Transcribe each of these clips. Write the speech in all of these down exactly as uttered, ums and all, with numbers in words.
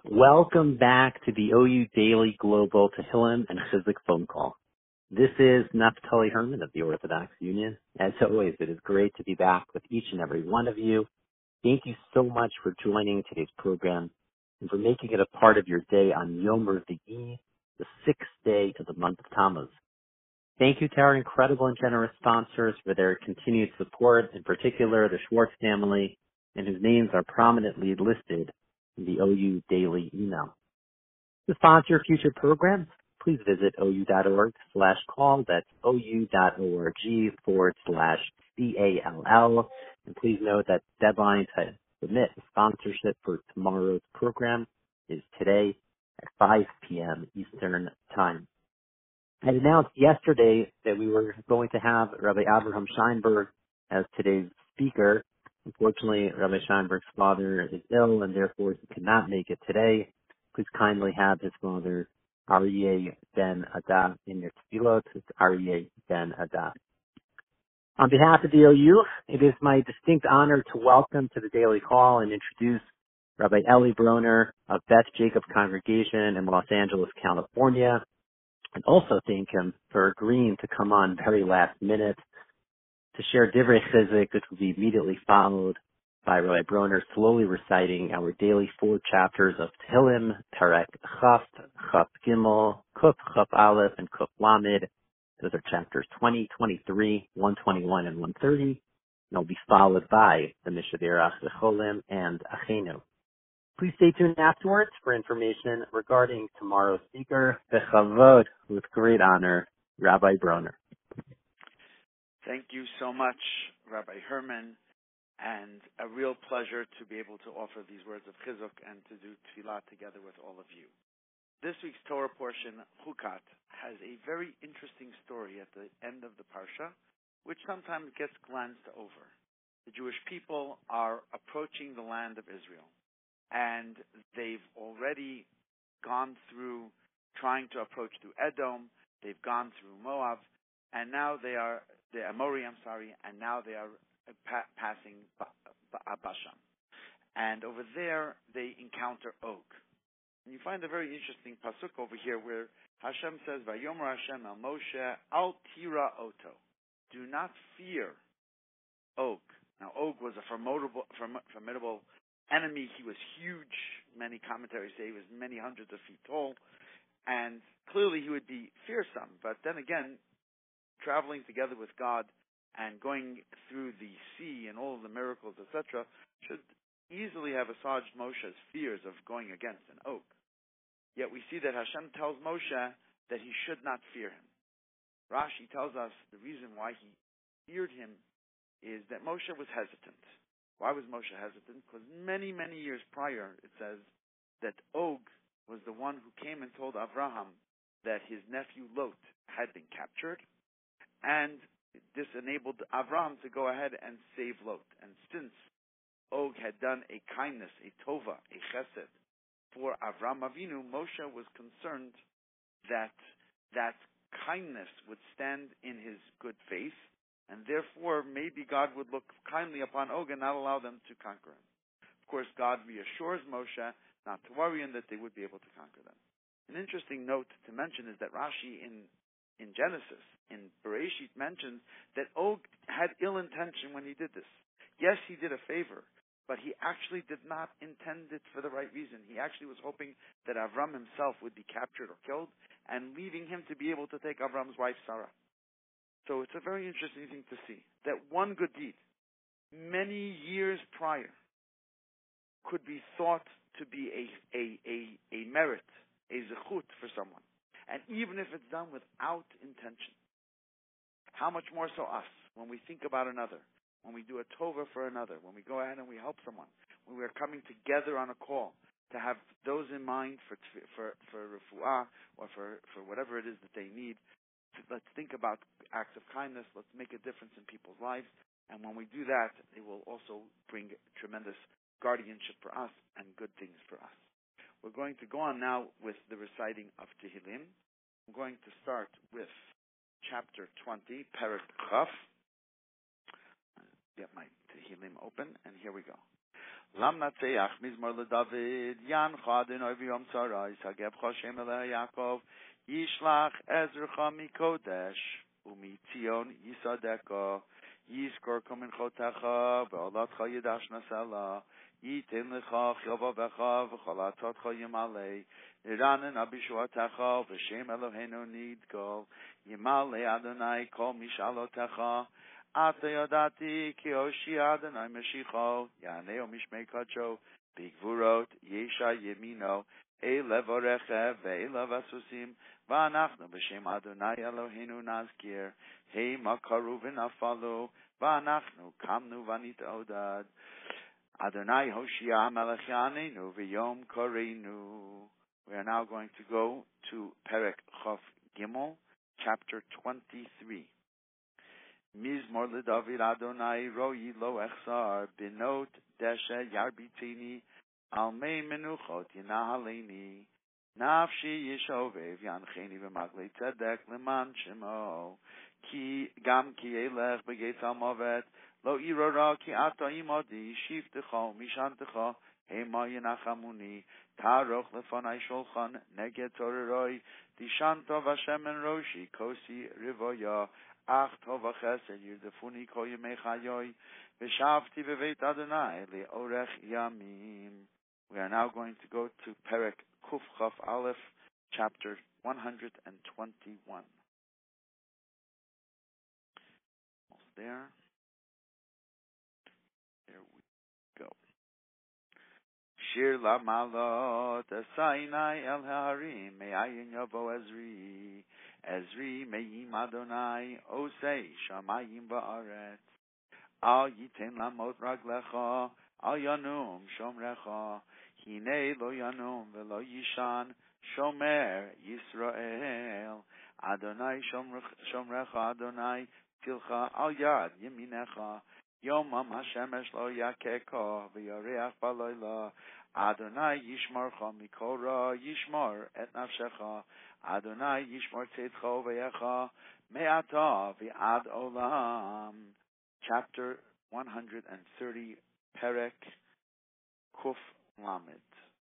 Welcome back to the O U Daily Global Tehillim and Chizuk phone call. This is Naftali Herman of the Orthodox Union. As always, it is great to be back with each and every one of you. Thank you so much for joining today's program and for making it a part of your day on Yom Revi'i, the sixth day of the month of Tammuz. Thank you to our incredible and generous sponsors for their continued support, in particular the Schwartz family, and whose names are prominently listed in the O U Daily email. To sponsor future programs, please visit ou.org slash call. That's ou.org forward slash C A L L. And please note that deadline to submit a sponsorship for tomorrow's program is today at five p.m. Eastern Time. I announced yesterday that we were going to have Rabbi Avraham Scheinberg as today's speaker. Unfortunately, Rabbi Scheinberg's father is ill and therefore he cannot make it today. Please kindly have his father, Aryeh Ben Adah, in your tefillot. It's Aryeh Ben Adah. On behalf of the O U, it is my distinct honor to welcome to the daily call and introduce Rabbi Eli Broner of Beth Jacob Congregation in Los Angeles, California, and also thank him for agreeing to come on very last minute to share Divrei Chizuk, which will be immediately followed by Rabbi Broner slowly reciting our daily four chapters of Tehillim, Perek Chaf, Chaf Gimel, Kuf Chaf Aleph, and Kuf Lamed. Those are chapters twenty, twenty-three, one twenty-one, and one thirty. And they'll be followed by the Mishaderach, the Cholim, and Achenu. Please stay tuned afterwards for information regarding tomorrow's speaker, Bechavod, with great honor, Rabbi Broner. Thank you so much, Rabbi Herman, and a real pleasure to be able to offer these words of chizuk and to do tefillah together with all of you. This week's Torah portion, Chukat, has a very interesting story at the end of the parsha, which sometimes gets glanced over. The Jewish people are approaching the land of Israel, and they've already gone through trying to approach through Edom, they've gone through Moab, and now they are the Amori, I'm sorry, and now they are pa- passing ba- ba- Bashan. And over there, they encounter Og. And you find a very interesting pasuk over here where Hashem says, Vayomer Hashem al Moshe, al tira oto. Do not fear Og. Now, Og was a formidable, formidable enemy. He was huge. Many commentaries say he was many hundreds of feet tall. And clearly he would be fearsome. But then again, traveling together with God and going through the sea and all of the miracles, et cetera, should easily have assuaged Moshe's fears of going against an oak. Yet we see that Hashem tells Moshe that he should not fear him. Rashi tells us the reason why he feared him is that Moshe was hesitant. Why was Moshe hesitant? Because many, many years prior, it says that Og was the one who came and told Avraham that his nephew Lot had been captured, and this enabled Avram to go ahead and save Lot. And since Og had done a kindness, a tova, a chesed for Avram Avinu, Moshe was concerned that that kindness would stand in his good faith, and therefore maybe God would look kindly upon Og and not allow them to conquer him. Of course, God reassures Moshe not to worry and that they would be able to conquer them. An interesting note to mention is that Rashi in in Genesis, in Bereshit, mentions that Og had ill intention when he did this. Yes, he did a favor, but he actually did not intend it for the right reason. He actually was hoping that Avram himself would be captured or killed, and leaving him to be able to take Avram's wife, Sarah. So it's a very interesting thing to see, that one good deed, many years prior, could be thought to be a, a, a, a merit, a zechut for someone. And even if it's done without intention, how much more so us, when we think about another, when we do a tova for another, when we go ahead and we help someone, when we're coming together on a call to have those in mind for for for refuah or for, for whatever it is that they need. Let's think about acts of kindness. Let's make a difference in people's lives. And when we do that, it will also bring tremendous guardianship for us and good things for us. We're going to go on now with the reciting of Tehillim. I'm going to start with chapter twenty, Perek Chaf. Get my Tehillim open, and here we go. Lam natzeach mizmor leDavid, yancha Adonai v'yom tzarais, hagebcha Shem eleh Yaakov, yishlach ezrecha mikodesh, umitzion yisadeka, yizkor komin chotecha, ve'olatcha yidash nasela, yitin lecha chilvavecha, v'cholatotcha yimalei, niranen abishuatecha, v'Shem Eloheinu nidgol, yimalei Adonai kol mishalotecha, Ata yadati ki oshi Adonai meshicho, yaneo mishmei kacho, bigvurot, yesha yemino, elev orechev, ve'elev asusim, va'anachnu b'shem Adonai Eloheinu nazkir, hei makaru v'nafalu, va'anachnu kamnu v'anit odad, Adonai Hoshia melech yanenu v'yom koreinu. We are now going to go to Perek Chof Gimel, chapter twenty-three. Mizmor leDavid Adonai roi lo echsar binot deshe yarbitini al mei menuchot yinahaleni nafshi yishovev yancheni v'maglei tzedek leman shemo ki gam ki elech begeitz almovet lo irora ki ata imodi shiftecha mishantecha hema yinachamuni taroch lefanai sholchan neged toreroi dishanta v'Hashem roshi kosi rivoya Ach tova chesed yirdefuni kol yemei chayoi v'shavti beveit Adonai le'orech yamim. We are now going to go to Perek Kuf Chaf Aleph, chapter one hundred twenty-one. Almost there. There we go. Shir la malot esainai el ha'arim me'ayin yavo Ezri. Ezri me'im Adonai osei shamayim ba'aretz al yiten lamot raglecha al yanum shomrecha hine lo yanum velo yishan shomer Yisrael Adonai shomrecha Adonai tilcha al yad yeminecha yomam hashemesh lo yakeka v'yareach baloila Adonai yishmarcha mikora yishmar et nafshecha Adonai yishmor tzedcho ve'echa me'ata v'ad olam. Chapter one hundred thirty, Perek Kuf Lamed.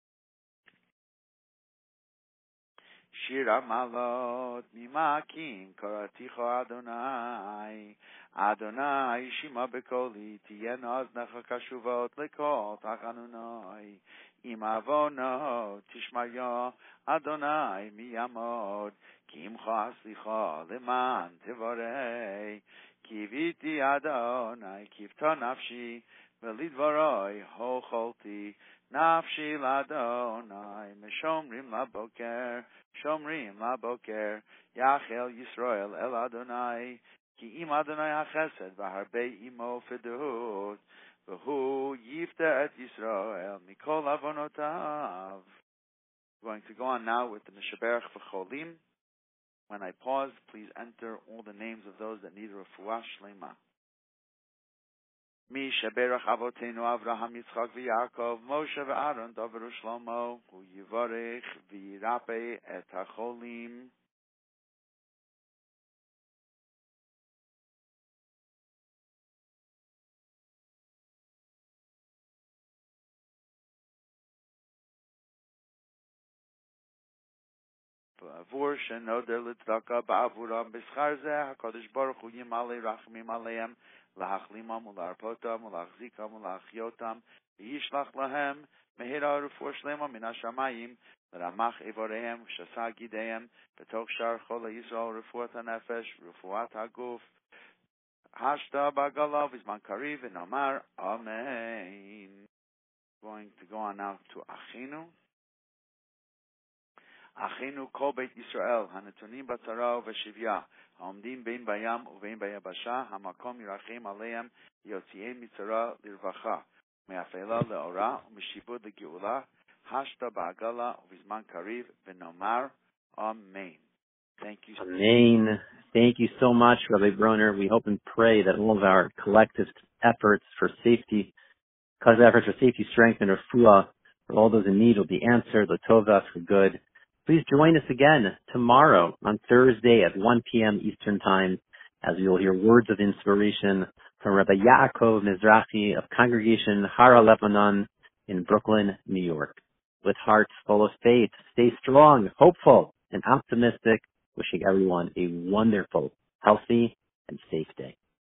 Shir Malot mimakim karaticho Adonai Adonai shima bekoli tien oznecha kashuvot lekol tachanunai im avono tishmaya Adonai miyamod kimcha aslicha leman tevarei kiviti Adonai kivta nafshi velidvaroi hocholti nafshi ladonai meshomrim laboker shomrim laboker yachel Yisrael el Adonai ki im Adonai hachesed v'harbei imo fedut v'hu yifta et Yisrael mikol avonotav. Going to go on now with the Mishaberach v'cholim. When I pause, please enter all the names of those that need refuah shlema. Mishaberach avotenu Avraham Yitzchak v'Yaakov Moshe v'Aaron David u'Shlomo hu yivarech v'yirape et hacholim. V'avur shenoder l'tzedaka ba'avuram b'schar zeh HaKadosh Baruch Hu yimalei rachmim aleim lahachlimam ularpotam ulachzikam ulachyotam v'yishlach lahem mehira refuah shlema min hashamayim l'ramach evorehem v'shasa gidehem b'toch shar chol Yisrael refuat hanefesh refuat haguf hashta b'agala v'zman kariv v'nomar amen. Going to go on now to Achinu. Achinu kol beit Yisrael hanetonim batzara v'shivya העומדים בין בים ובין ביבשה המקום ירחם עליהם יוציאם מצרה לרווחה מאפלה לאורה ומשיבוד לגאולה השתה בעגלה ובזמן קריב ונאמר Amen. Thank you. Amen. Thank you so much, Rabbi Broner. We hope and pray that all of our collective efforts for safety, collective efforts for safety, strength, and refuah for all those in need will be answered. L'tova for good. Please join us again tomorrow on Thursday at one p.m. Eastern Time as you'll hear words of inspiration from Rabbi Yaakov Mizrahi of Congregation Hara Lebanon in Brooklyn, New York. With hearts full of faith, stay strong, hopeful, and optimistic, wishing everyone a wonderful, healthy, and safe day.